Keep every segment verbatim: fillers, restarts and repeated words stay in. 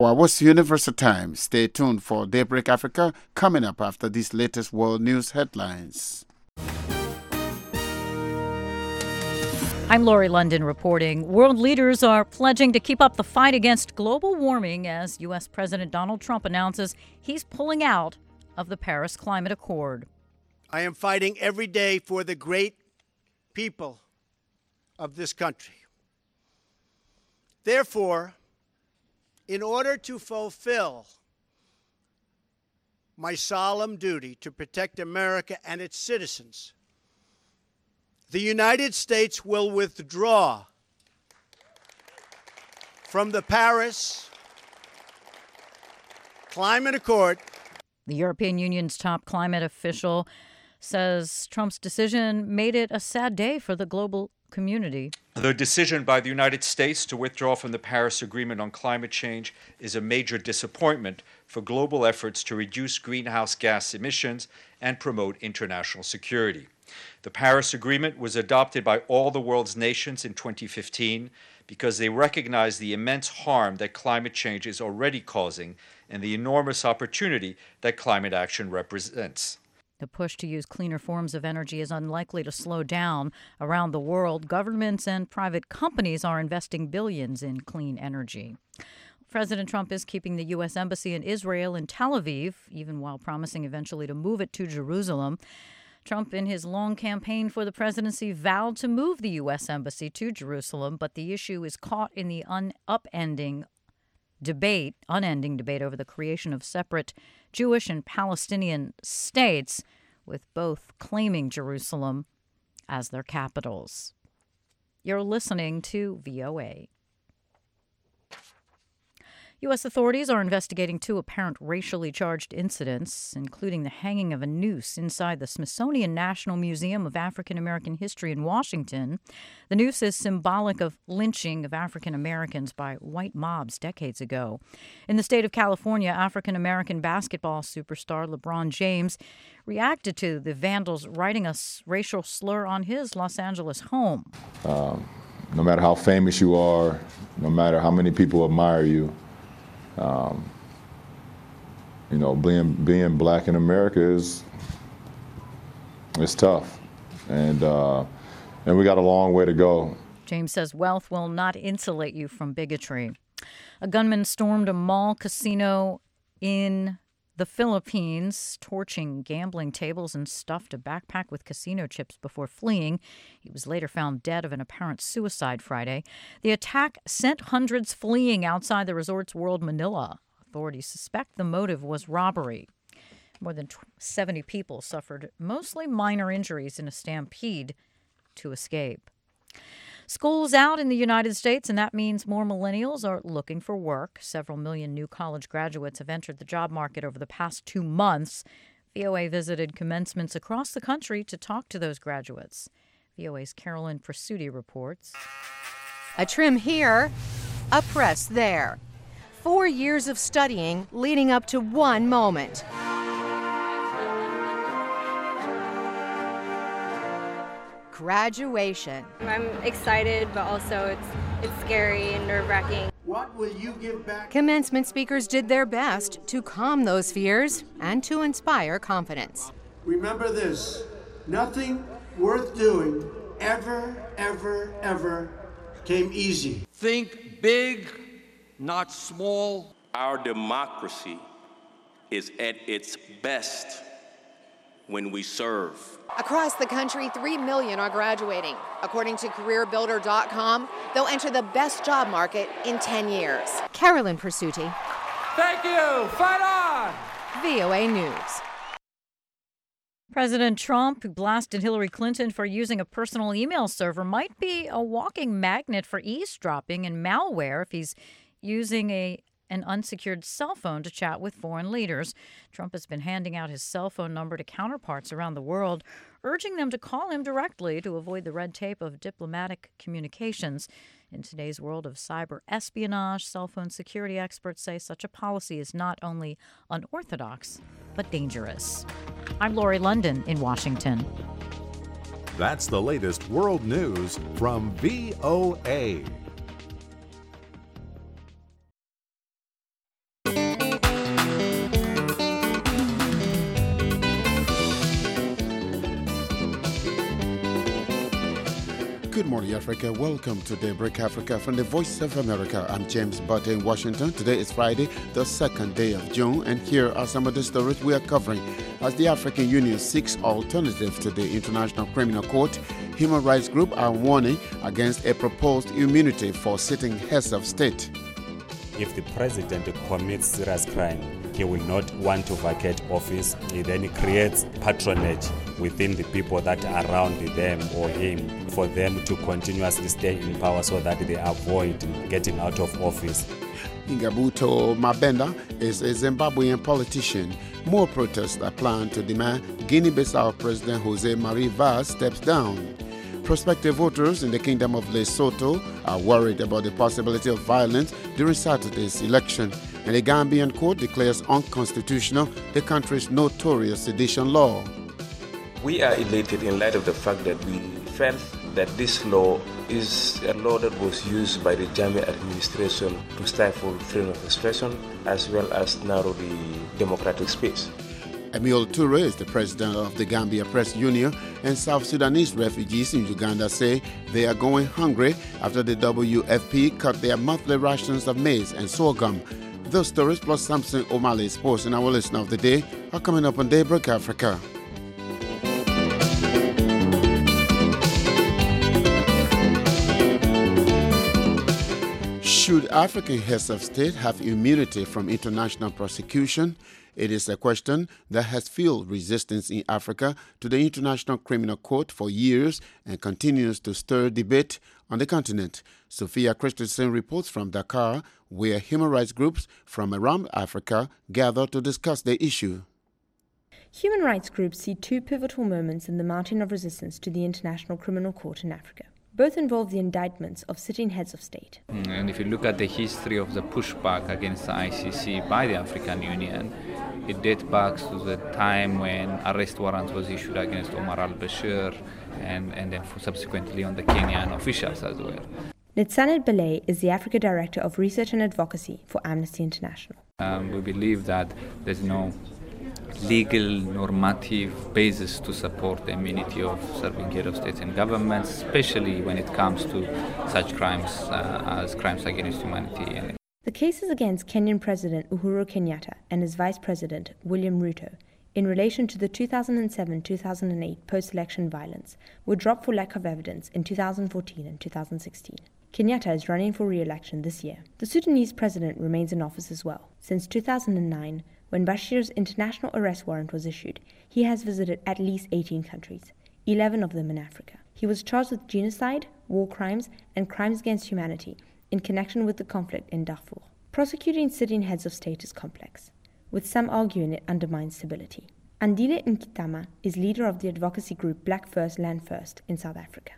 Well, what's Universal Time? Stay tuned for Daybreak Africa coming up after these latest world news headlines. I'm Lori London reporting. World leaders are pledging to keep up the fight against global warming as U S. President Donald Trump announces he's pulling out of the Paris Climate Accord. I am fighting every day for the great people of this country. Therefore, in order to fulfill my solemn duty to protect America and its citizens, the United States will withdraw from the Paris Climate Accord. The European Union's top climate official says Trump's decision made it a sad day for the global community. The decision by the United States to withdraw from the Paris Agreement on climate change is a major disappointment for global efforts to reduce greenhouse gas emissions and promote international security. The Paris Agreement was adopted by all the world's nations in twenty fifteen because they recognize the immense harm that climate change is already causing and the enormous opportunity that climate action represents. The push to use cleaner forms of energy is unlikely to slow down. Around the world, governments and private companies are investing billions in clean energy. President Trump is keeping the U S. Embassy in Israel in Tel Aviv, even while promising eventually to move it to Jerusalem. Trump, in his long campaign for the presidency, vowed to move the U S. Embassy to Jerusalem, but the issue is caught in the un- upending debate, unending debate over the creation of separate Jewish and Palestinian states, with both claiming Jerusalem as their capitals. You're listening to V O A. U S authorities are investigating two apparent racially charged incidents, including the hanging of a noose inside the Smithsonian National Museum of African American History in Washington. The noose is symbolic of lynching of African Americans by white mobs decades ago. In the state of California, African American basketball superstar LeBron James reacted to the vandals writing a racial slur on his Los Angeles home. Um, no matter how famous you are, no matter how many people admire you, Um, you know, being being black in America is it's tough, and uh, and we got a long way to go. James says wealth will not insulate you from bigotry. A gunman stormed a mall casino in the Philippines, torching gambling tables and stuffed a backpack with casino chips before fleeing. He was later found dead of an apparent suicide Friday. The attack sent hundreds fleeing outside the resort's World Manila. Authorities suspect the motive was robbery. More than seventy people suffered mostly minor injuries in a stampede to escape. School's out in the United States, and that means more millennials are looking for work. Several million new college graduates have entered the job market over the past two months. V O A visited commencements across the country to talk to those graduates. V O A's Carolyn Presutti reports. A trim here, a press there. Four years of studying leading up to one moment. Graduation. I'm excited, but also it's it's scary and nerve-wracking. What will you give back? Commencement speakers did their best to calm those fears and to inspire confidence. Remember this, nothing worth doing ever, ever, ever came easy. Think big, not small. Our democracy is at its best when we serve. Across the country, three million are graduating. According to career builder dot com, they'll enter the best job market in ten years. Carolyn Presutti. Thank you. Fight on. V O A News. President Trump, who blasted Hillary Clinton for using a personal email server, might be a walking magnet for eavesdropping and malware if he's using a an unsecured cell phone to chat with foreign leaders. Trump has been handing out his cell phone number to counterparts around the world, urging them to call him directly to avoid the red tape of diplomatic communications. In today's world of cyber espionage, cell phone security experts say such a policy is not only unorthodox, but dangerous. I'm Lori London in Washington. That's the latest world news from V O A. morning, Africa. Welcome to Daybreak Africa from the Voice of America. I'm James Butte in Washington. Today is Friday, the second day of June, and here are some of the stories we are covering. As the African Union seeks alternative to the International Criminal Court, human rights groups are warning against a proposed immunity for sitting heads of state. If the president commits serious crime, he will not want to vacate office. He then creates patronage within the people that are around them or him for them to continuously stay in power so that they avoid getting out of office. Ngabuto Mabenda is a Zimbabwean politician. More protests are planned to demand Guinea-Bissau President Jose Marie Vaz steps down. Prospective voters in the Kingdom of Lesotho are worried about the possibility of violence during Saturday's election, and a Gambian court declares unconstitutional the country's notorious sedition law. We are elated in light of the fact that we felt that this law is a law that was used by the Jammeh administration to stifle freedom of expression as well as narrow the democratic space. Emile Toure is the president of the Gambia Press Union, and South Sudanese refugees in Uganda say they are going hungry after the W F P cut their monthly rations of maize and sorghum. Those stories plus Samson O'Malley Sports and our listener of the day are coming up on Daybreak Africa. Should African heads of state have immunity from international prosecution? It is a question that has fueled resistance in Africa to the International Criminal Court for years and continues to stir debate on the continent. Sophia Christensen reports from Dakar, where human rights groups from around Africa gather to discuss the issue. Human rights groups see two pivotal moments in the mountain of resistance to the International Criminal Court in Africa. Both involve the indictments of sitting heads of state. And if you look at the history of the pushback against the I C C by the African Union, it dates back to the time when arrest warrants was issued against Omar al-Bashir and, and then subsequently on the Kenyan officials as well. Netsanet Belay is the Africa Director of Research and Advocacy for Amnesty International. Um, we believe that there's no legal normative basis to support the immunity of serving head of states and governments, especially when it comes to such crimes uh, as crimes against humanity. The cases against Kenyan President Uhuru Kenyatta and his Vice President William Ruto in relation to the two thousand seven to two thousand eight post-election violence were dropped for lack of evidence in two thousand fourteen and two thousand sixteen. Kenyatta is running for re-election this year. The Sudanese president remains in office as well. Since two thousand nine, when Bashir's international arrest warrant was issued, he has visited at least eighteen countries, eleven of them in Africa. He was charged with genocide, war crimes, and crimes against humanity in connection with the conflict in Darfur. Prosecuting sitting heads of state is complex, with some arguing it undermines stability. Andile Nkitama is leader of the advocacy group Black First, Land First in South Africa.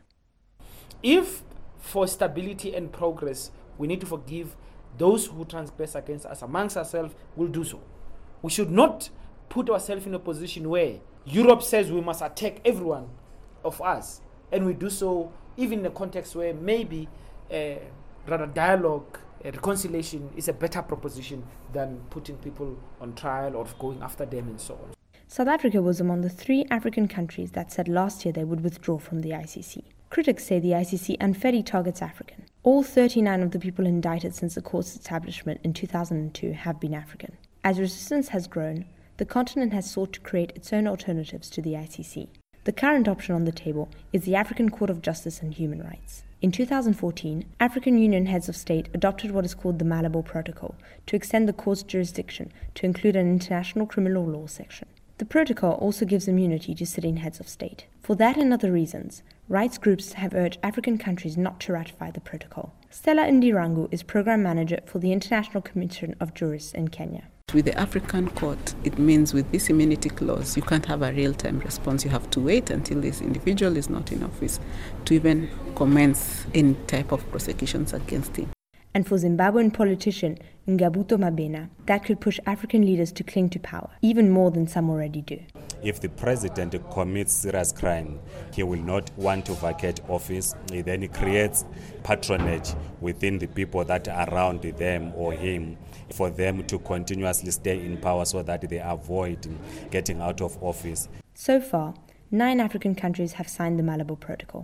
If for stability and progress we need to forgive those who transgress against us amongst ourselves, we'll do so. We should not put ourselves in a position where Europe says we must attack everyone of us, and we do so even in a context where maybe uh, rather dialogue, uh, reconciliation is a better proposition than putting people on trial or going after them and so on. South Africa was among the three African countries that said last year they would withdraw from the I C C. Critics say the I C C unfairly targets African. All thirty-nine of the people indicted since the court's establishment in two thousand two have been African. As resistance has grown, the continent has sought to create its own alternatives to the I C C. The current option on the table is the African Court of Justice and Human Rights. In two thousand fourteen, African Union heads of state adopted what is called the Malabo Protocol to extend the court's jurisdiction to include an international criminal law section. The protocol also gives immunity to sitting heads of state. For that and other reasons, rights groups have urged African countries not to ratify the protocol. Stella Ndirangu is program manager for the International Commission of Jurists in Kenya. With the African court, it means with this immunity clause, you can't have a real-time response. You have to wait until this individual is not in office to even commence any type of prosecutions against him. And for Zimbabwean politician Ngabuto Mabena, that could push African leaders to cling to power, even more than some already do. If the president commits serious crime, he will not want to vacate office. He then creates patronage within the people that are around them or him for them to continuously stay in power so that they avoid getting out of office. So far, nine African countries have signed the Malabo Protocol.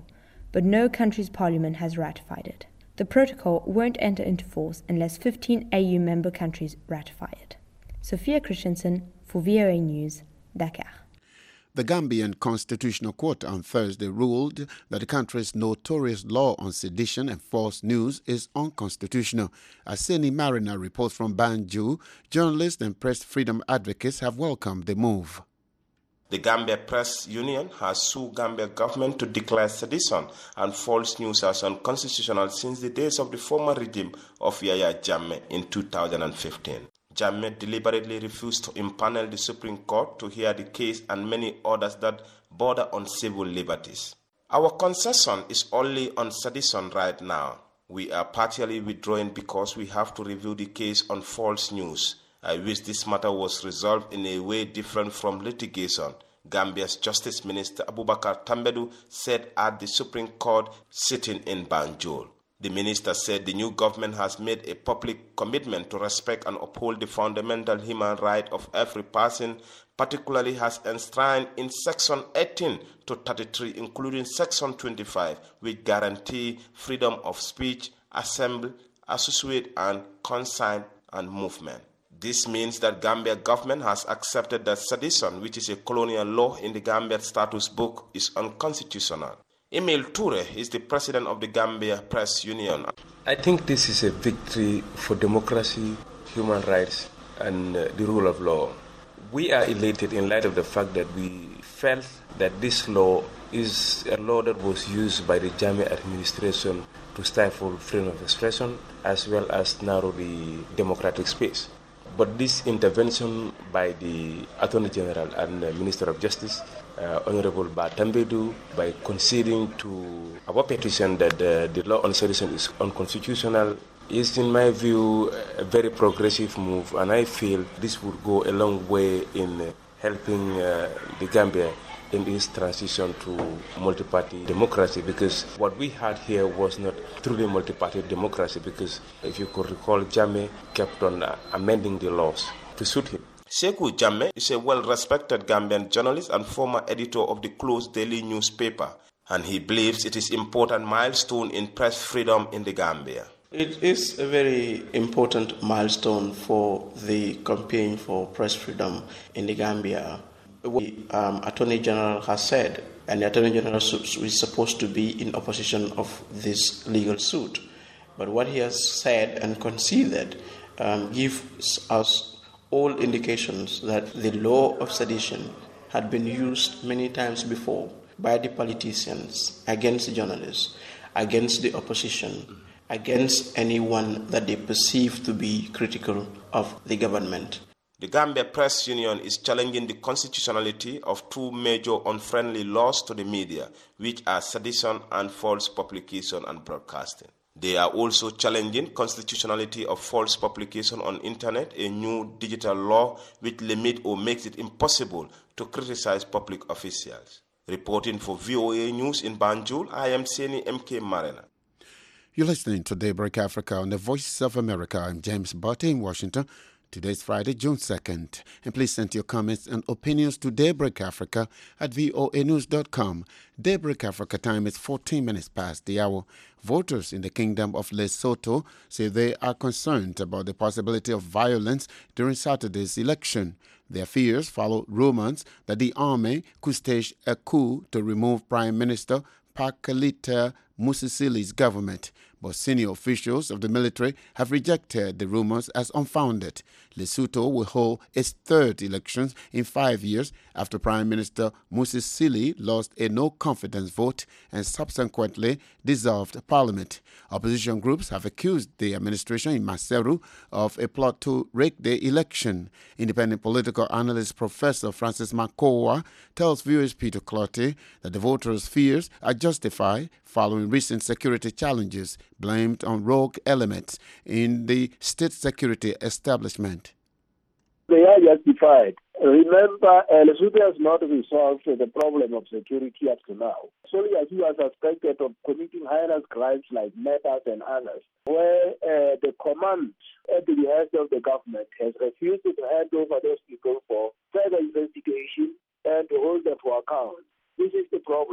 but no country's parliament has ratified it. The protocol won't enter into force unless fifteen A U member countries ratify it. Sophia Christensen for V O A News, Dakar. The Gambian Constitutional Court on Thursday ruled that the country's notorious law on sedition and false news is unconstitutional. As Seni Marina reports from Banjul, journalists and press freedom advocates have welcomed the move. The Gambia Press Union has sued Gambia government to declare sedition and false news as unconstitutional since the days of the former regime of Yahya Jammeh in two thousand fifteen. Jammeh deliberately refused to impanel the Supreme Court to hear the case and many others that border on civil liberties. Our concession is only on sedition right now. We are partially withdrawing because we have to review the case on false news. I wish this matter was resolved in a way different from litigation, Gambia's Justice Minister Abubakar Tambedu said at the Supreme Court sitting in Banjul. The minister said the new government has made a public commitment to respect and uphold the fundamental human right of every person, particularly has enshrined in Section eighteen to thirty-three, including Section twenty-five, which guarantee freedom of speech, assembly, associate, and consign and movement. This means that Gambia government has accepted that sedition, which is a colonial law in the Gambia Status Book, is unconstitutional. Emil Toure is the president of the Gambia Press Union. I think this is a victory for democracy, human rights, and uh, the rule of law. We are elated in light of the fact that we felt that this law is a law that was used by the Jammeh administration to stifle freedom of expression as well as narrow the democratic space. But this intervention by the Attorney General and uh, Minister of Justice, uh, Honorable Ba Tambedu, by conceding to our petition that uh, the law on sedition is unconstitutional, is, in my view, a very progressive move, and I feel this would go a long way in uh, helping uh, the Gambia in this transition to multi-party democracy, because what we had here was not truly multi-party democracy, because if you could recall, Jammeh kept on uh, amending the laws to suit him. Sekou Jammeh is a well-respected Gambian journalist and former editor of the Close daily newspaper, and he believes it is an important milestone in press freedom in the Gambia. It is a very important milestone for the campaign for press freedom in the Gambia. The um, Attorney General has said, and the Attorney General is supposed to be in opposition of this legal suit. But what he has said and conceded um, gives us all indications that the law of sedition had been used many times before by the politicians against journalists, against the opposition, against anyone that they perceive to be critical of the government. The Gambia Press Union is challenging the constitutionality of two major unfriendly laws to the media, which are sedition and false publication and broadcasting. They are also challenging constitutionality of false publication on internet, a new digital law which limits or makes it impossible to criticize public officials. Reporting for V O A News in Banjul, I am Seni M K Marina. You're listening to Daybreak Africa on the Voices of America. I'm James Barty in Washington. Today's Friday, June second. And please send your comments and opinions to Daybreak Africa at voa news dot com. Daybreak Africa time is fourteen minutes past the hour. Voters in the Kingdom of Lesotho say they are concerned about the possibility of violence during Saturday's election. Their fears follow rumors that the army could stage a coup to remove Prime Minister Pakalita Musisili's government, but senior officials of the military have rejected the rumors as unfounded. Lesotho will hold its third elections in five years after Prime Minister Musisili lost a no-confidence vote and subsequently dissolved parliament. Opposition groups have accused the administration in Maseru of a plot to rig the election. Independent political analyst Professor Francis Makowa tells viewers Peter Clotty that the voters' fears are justified following recent security challenges blamed on rogue elements in the state security establishment. They are justified. Remember, uh, Lesotho has not resolved the problem of security up to now. Solely as you are suspected of committing heinous crimes like murders and others, where uh, the command at the behest of the government has refused to hand over those people for further investigation and to hold them for account. This is the problem.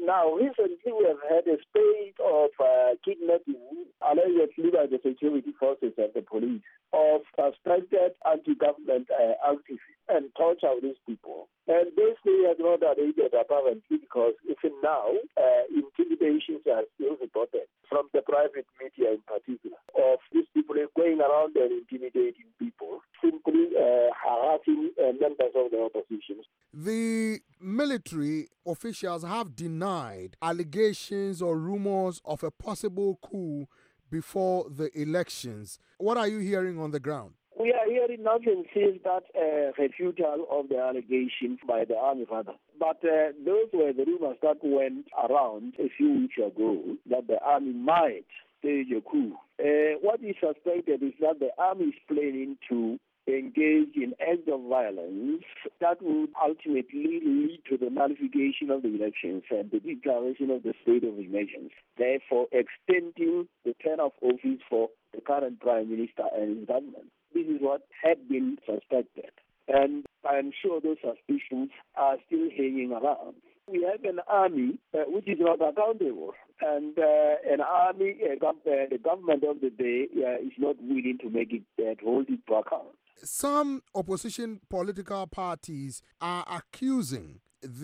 now, recently we have had a spate of uh, kidnapping, allegedly by the security forces and the police, of suspected anti-government uh, activists and torture of these people. And this thing has not abated apparently because even now, uh, intimidations are still reported from the private media in particular of these people going around and intimidating people, simply uh, harassing uh, members of the opposition. The military officials have denied allegations or rumors of a possible coup before the elections. What are you hearing on the ground? We are hearing nothing since that uh, refutal of the allegations by the army, rather. But uh, those were the rumors that went around a few weeks ago that the army might stage a coup. Uh, what is suspected is that the army is planning to engage in acts of violence that would ultimately lead to the nullification of the elections and the declaration of the state of emergency, therefore extending the term of office for the current Prime Minister and his government. This is what had been suspected, and I am sure those suspicions are still hanging around. We have an army uh, which is not accountable, and uh, an army, uh, gov- uh, the government of the day uh, is not willing to make it, uh, to hold it to account. Some opposition political parties are accusing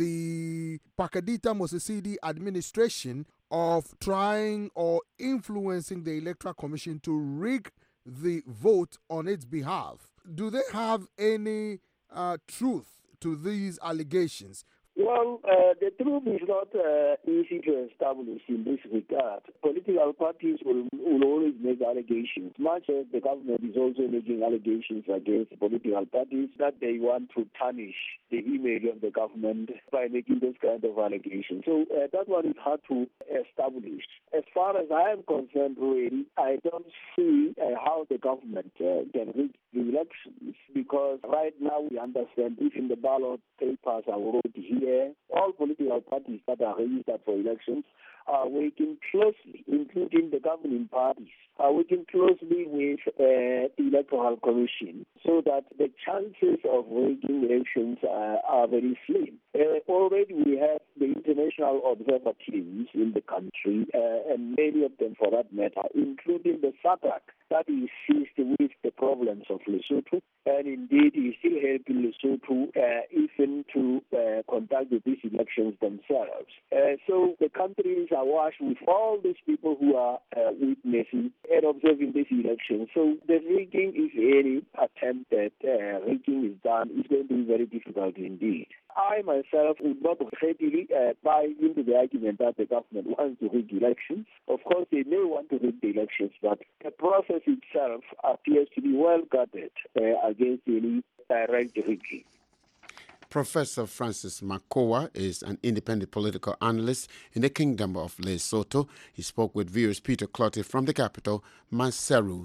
the Pakadita Mosisili administration of trying or influencing the Electoral Commission to rig the vote on its behalf. Do they have any uh, truth to these allegations? Well, uh, the truth is not uh, easy to establish in this regard. Political parties will, will always make allegations, much as the government is also making allegations against political parties that they want to tarnish the image of the government by making those kind of allegations. So uh, that one is hard to establish. As far as I am concerned, really, I don't see uh, how the government uh, can rig the elections, because right now we understand even the ballot papers are already here. All political parties that are registered for elections are working closely, including the governing parties, are working closely with uh, the Electoral Commission, so that the chances of rigging elections uh, are very slim. Uh, already we have the international observer teams in the country, uh, and many of them for that matter, including the SADC, that is seized with the problems of Lesotho, and indeed is still helping Lesotho uh, even to uh, conduct these elections themselves. Uh, so the countries are awash with all these people who are uh, witnessing and observing these elections. So the rigging, if any attempt at uh, rigging is done, is going to be very difficult indeed. I myself would not readily uh, buy into the argument that the government wants to rig elections. Of course, they may want to rig the elections, but the process itself appears to be well guarded uh, against any direct rigging. Professor Francis Makoa is an independent political analyst in the Kingdom of Lesotho. He spoke with viewers Peter Clottey from the capital, Maseru.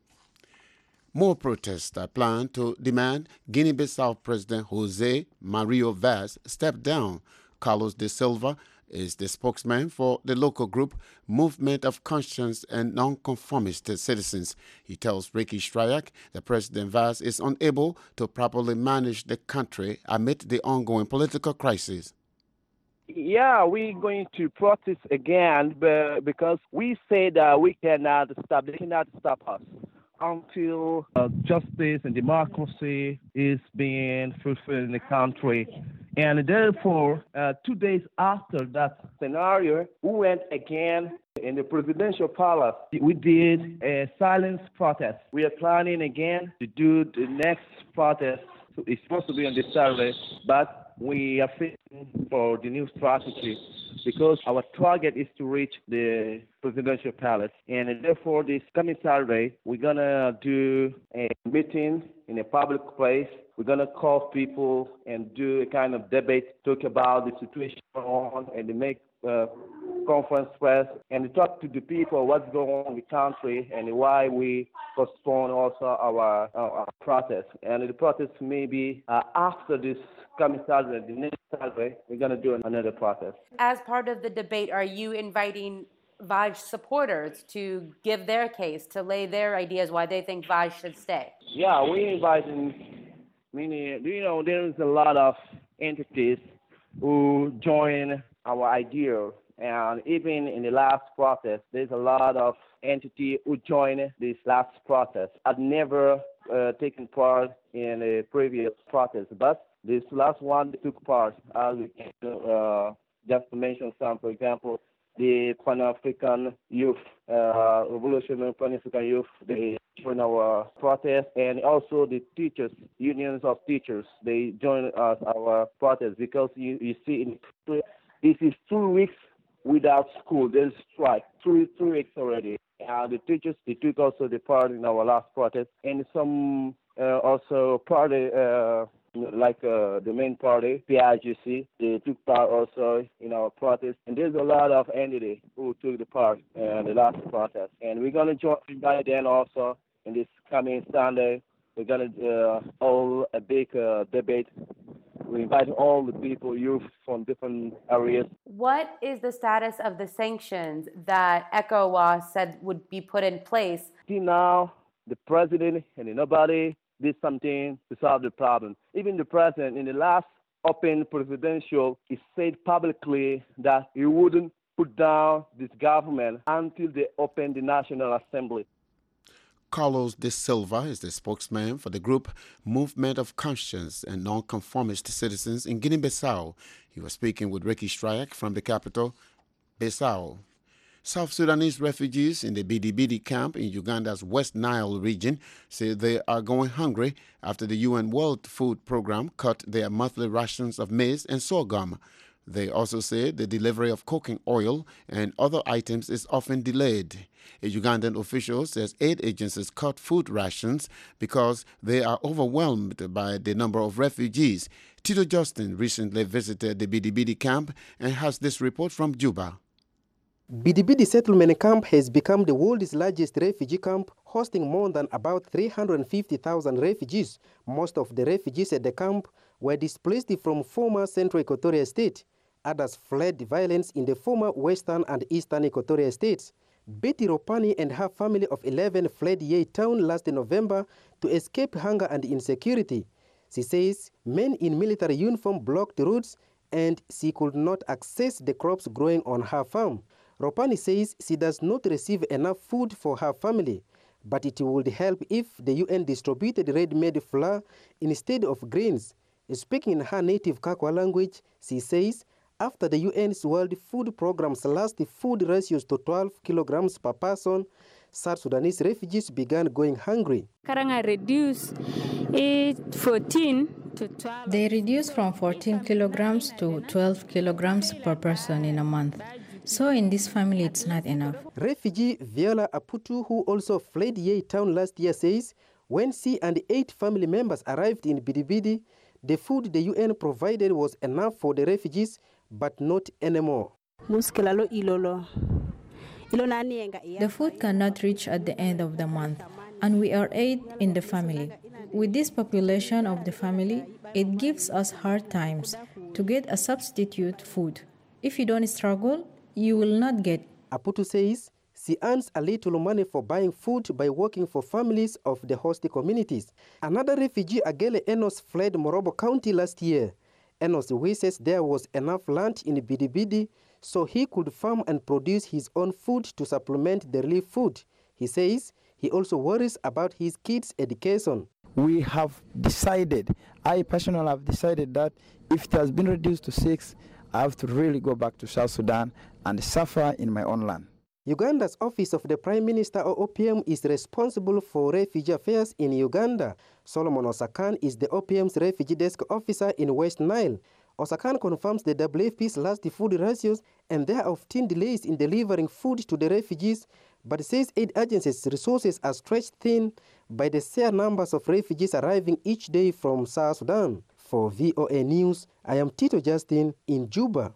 More protests are planned to demand Guinea-Bissau President Jose Mario Vaz step down. Carlos de Silva is the spokesman for the local group Movement of Conscience and Nonconformist Citizens. He tells Ricky Strayak that President Vaz is unable to properly manage the country amid the ongoing political crisis. Yeah, we're going to protest again because we say that we cannot stop, they cannot stop us until uh, justice and democracy is being fulfilled in the country. And therefore, uh, two days after that scenario, we went again in the presidential palace. We did a silence protest. We are planning again to do the next protest. So it's supposed to be on this Saturday, but we are fixing for the new strategy because our target is to reach the presidential palace. And therefore, this coming Saturday, we're going to do a meeting in a public place. We're going to call people and do a kind of debate, talk about the situation on, and make uh, conference press, and talk to the people what's going on in the country and why we postpone also our, our, our protest. And the protest maybe uh, after this coming Saturday, the next Saturday, we're going to do another protest. As part of the debate, are you inviting Vaj supporters to give their case, to lay their ideas why they think Vaj should stay? Yeah, we're inviting many, you know, there's a lot of entities who join our idea. And even in the last process, there's a lot of entities who joined this last process. I'd never uh, taken part in a previous process, but this last one took part. As we can, uh, just to mention some, for example, the Pan-African Youth, uh, Revolutionary Pan-African Youth, they joined our protest, and also the teachers, unions of teachers, they joined us our protest because you, you see, in this is two weeks without school. There's strike, two, two weeks already. Uh, the teachers, they took also the part in our last protest, and some uh, also party, uh, like uh, the main party, P I G C, they took part also in our protest. And there's a lot of entities who took the part in the last protest. And we're going to join by then also in this coming Sunday. We're going to uh, hold a big uh, debate. We invite all the people, youth from different areas. What is the status of the sanctions that ECOWAS said would be put in place? See now, the president and nobody did something to solve the problem. Even the president, in the last open presidential, he said publicly that he wouldn't put down this government until they open the National Assembly. Carlos de Silva is the spokesman for the group Movement of Conscience and Nonconformist Citizens in Guinea-Bissau. He was speaking with Ricky Stryak from the capital, Bissau. South Sudanese refugees in the Bidi Bidi camp in Uganda's West Nile region say they are going hungry after the U N World Food Programme cut their monthly rations of maize and sorghum. They also say the delivery of cooking oil and other items is often delayed. A Ugandan official says aid agencies cut food rations because they are overwhelmed by the number of refugees. Tito Justin recently visited the Bidi Bidi camp and has this report from Juba. Bidi Bidi settlement camp has become the world's largest refugee camp, hosting more than about three hundred fifty thousand refugees. Most of the refugees at the camp were displaced from former Central Equatoria State. Others fled violence in the former Western and Eastern Equatoria states. Betty Ropani and her family of eleven fled Yei town last November to escape hunger and insecurity. She says men in military uniform blocked the roads and she could not access the crops growing on her farm. Ropani says she does not receive enough food for her family, but it would help if the U N distributed ready-made flour instead of grains. Speaking in her native Kakwa language, she says after the U N's World Food Programme slashed the food ratios to twelve kilograms per person, South Sudanese refugees began going hungry. Karanga reduced it fourteen to twelve. They reduced from fourteen kilograms to twelve kilograms per person in a month. So in this family, it's not enough. Refugee Viola Aputu, who also fled Yei town last year, says when she and eight family members arrived in Bidi Bidi, the food the U N provided was enough for the refugees, but not anymore. The food cannot reach at the end of the month, and we are eight in the family. With this population of the family, it gives us hard times to get a substitute food. If you don't struggle, you will not get. Aputu says she earns a little money for buying food by working for families of the host communities. Another refugee, Agele Enos, fled Morobo County last year. Enos wishes there was enough land in Bidi Bidi so he could farm and produce his own food to supplement the relief food. He says he also worries about his kids' education. We have decided, I personally have decided that if it has been reduced to six, I have to really go back to South Sudan and suffer in my own land. Uganda's Office of the Prime Minister, or O P M, is responsible for refugee affairs in Uganda. Solomon Osakan is the O P M's refugee desk officer in West Nile. Osakan confirms the W F P's last food ratios and there are often delays in delivering food to the refugees, but says aid agencies' resources are stretched thin by the sheer numbers of refugees arriving each day from South Sudan. For V O A News, I am Tito Justin in Juba.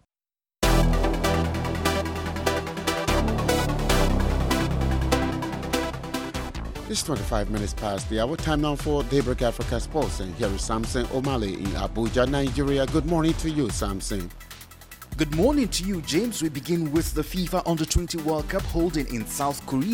It's twenty-five minutes past the hour. Time now for Daybreak Africa Sports. And here is Samson Omale in Abuja, Nigeria. Good morning to you, Samson. Good morning to you, James. We begin with the FIFA Under twenty World Cup holding in South Korea,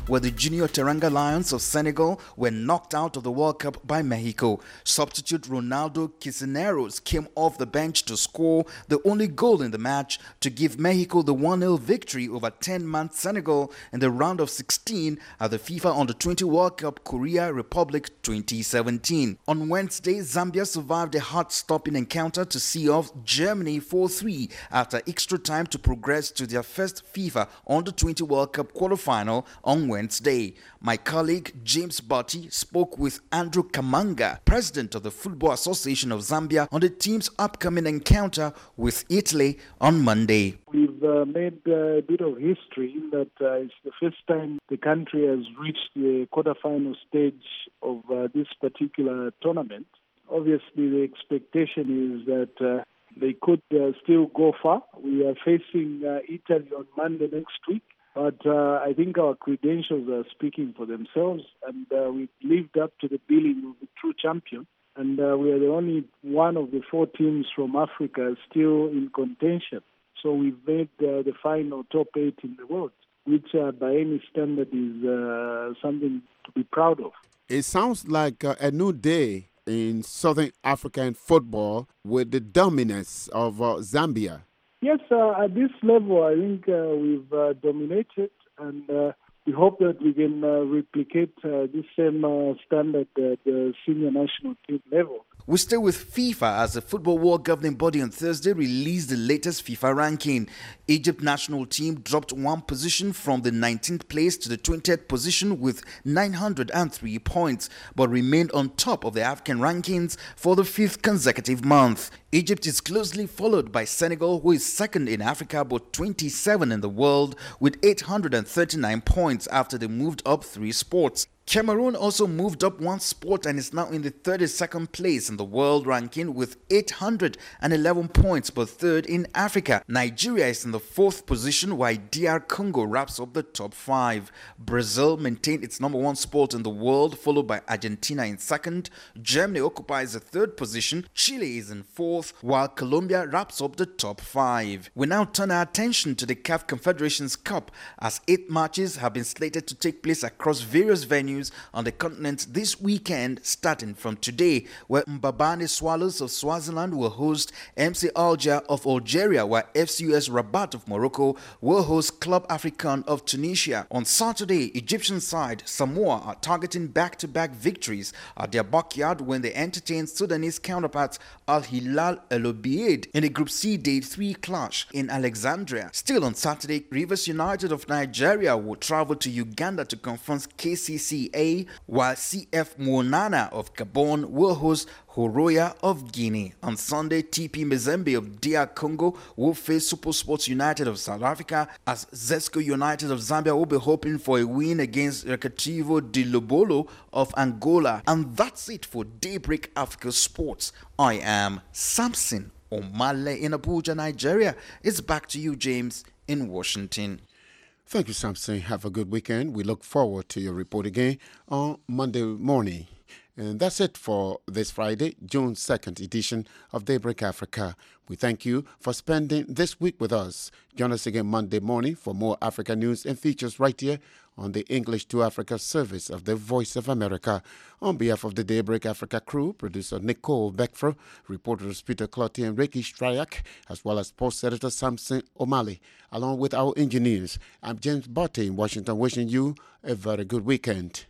where the Junior Teranga Lions of Senegal were knocked out of the World Cup by Mexico. Substitute Ronaldo Cisneros came off the bench to score the only goal in the match to give Mexico the one nil victory over ten-man Senegal in the round of sixteen at the FIFA Under twenty World Cup Korea Republic twenty seventeen. On Wednesday, Zambia survived a heart-stopping encounter to see off Germany four three after extra time to progress to their first FIFA Under twenty World Cup quarterfinal on Wednesday. My colleague James Botti spoke with Andrew Kamanga, president of the Football Association of Zambia, on the team's upcoming encounter with Italy on Monday. We've uh, made uh, a bit of history in that uh, it's the first time the country has reached the quarterfinal stage of uh, this particular tournament. Obviously, the expectation is that uh, they could uh, still go far. We are facing uh, Italy on Monday next week. But uh, I think our credentials are speaking for themselves, and uh, we've lived up to the billing of the true champion. And uh, we are the only one of the four teams from Africa still in contention. So we've made uh, the final top eight in the world, which uh, by any standard is uh, something to be proud of. It sounds like uh, a new day in Southern African football with the dominance of uh, Zambia. Yes, uh, at this level, I think uh, we've uh, dominated, and uh, we hope that we can uh, replicate uh, this same uh, standard at the senior national team level. We stay with FIFA as the Football World Governing Body on Thursday released the latest FIFA ranking. Egypt national team dropped one position from the nineteenth place to the twentieth position with nine hundred three points, but remained on top of the African rankings for the fifth consecutive month. Egypt is closely followed by Senegal, who is second in Africa but twenty-seven in the world with eight hundred thirty-nine points after they moved up three spots. Cameroon also moved up one spot and is now in the thirty-second place in the world ranking with eight hundred eleven points, but third in Africa. Nigeria is in the fourth position while D R Congo wraps up the top five. Brazil maintained its number one spot in the world, followed by Argentina in second. Germany occupies the third position. Chile is in fourth, while Colombia wraps up the top five. We now turn our attention to the C A F Confederations Cup as eight matches have been slated to take place across various venues on the continent this weekend, starting from today, where Mbabane Swallows of Swaziland will host M C Alger of Algeria, while F C U S Rabat of Morocco will host Club Africain of Tunisia. On Saturday, Egyptian side Samoa are targeting back-to-back victories at their backyard when they entertain Sudanese counterparts Al Hilal El Obeid in a Group C Day three clash in Alexandria. Still on Saturday, Rivers United of Nigeria will travel to Uganda to confront K C C A, while C F Monana of Gabon will host Horoya of Guinea. On Sunday, T P Mazembe of D R Congo will face Super Sports United of South Africa, as Zesco United of Zambia will be hoping for a win against Recreativo de Lobolo of Angola. And that's it for Daybreak Africa Sports. I am Samson Omale in Abuja, Nigeria. It's back to you, James, in Washington. Thank you, Samson. Have a good weekend. We look forward to your report again on Monday morning. And that's it for this Friday, June second edition of Daybreak Africa. We thank you for spending this week with us. Join us again Monday morning for more Africa news and features right here on the English to Africa service of the Voice of America. On behalf of the Daybreak Africa crew, producer Nicole Beckford, reporters Peter Clottey and Ricky Stryak, as well as post editor Samson O'Malley, along with our engineers, I'm James Botti in Washington, wishing you a very good weekend.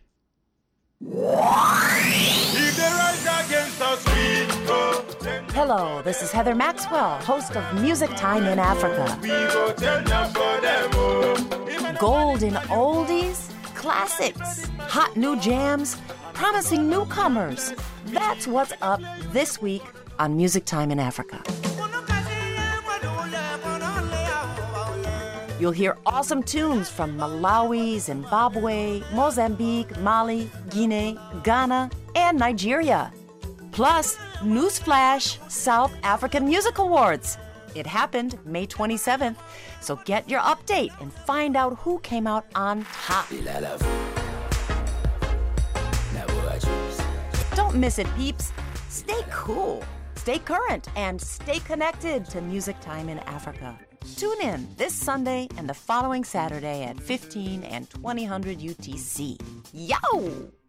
Hello, this is Heather Maxwell, host of Music Time in Africa. Golden oldies, classics, hot new jams, promising newcomers. That's what's up this week on Music Time in Africa. You'll hear awesome tunes from Malawi, Zimbabwe, Mozambique, Mali, Guinea, Ghana, and Nigeria. Plus, Newsflash South African Music Awards. It happened May twenty-seventh, so get your update and find out who came out on top. Don't miss it, peeps. Stay cool, stay current, and stay connected to Music Time in Africa. Tune in this Sunday and the following Saturday at fifteen and twenty hundred U T C. Yow!